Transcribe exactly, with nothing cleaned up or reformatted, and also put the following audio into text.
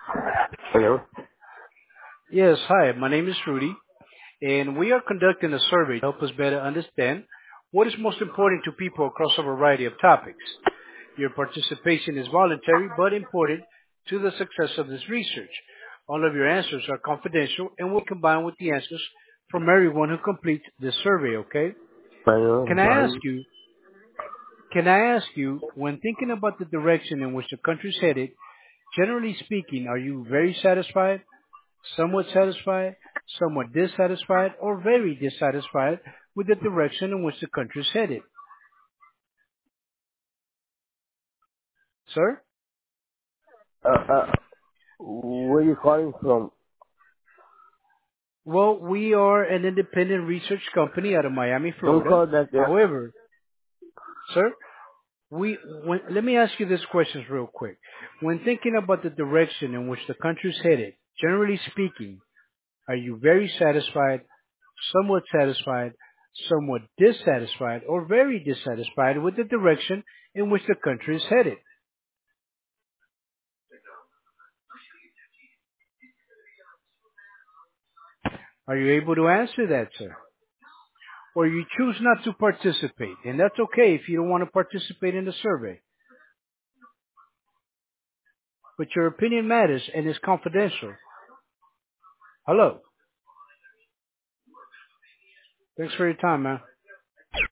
Hello. Yes, hi, my name is Rudy, and we are conducting a survey to help us better understand what is most important to people across a variety of topics. Your participation is voluntary but important to the success of this research. All of your answers are confidential and will combine with the answers from everyone who completes this survey, okay? Bueno, Can I ask fine. you, can I ask you, when thinking about the direction in which the country is headed, generally speaking, are you very satisfied, somewhat satisfied, somewhat dissatisfied, or very dissatisfied with the direction in which the country is headed? Sir? Uh, uh, where you calling from? Well, we are an independent research company out of Miami, Don't Florida. call that there. However, sir, we when, let me ask you these questions real quick. When thinking about the direction in which the country is headed, generally speaking, are you very satisfied, somewhat satisfied, somewhat dissatisfied, or very dissatisfied with the direction in which the country is headed? Are you able to answer that, sir? Or you choose not to participate, and that's okay if you don't want to participate in the survey. But your opinion matters and is confidential. Hello. Thanks for your time, man.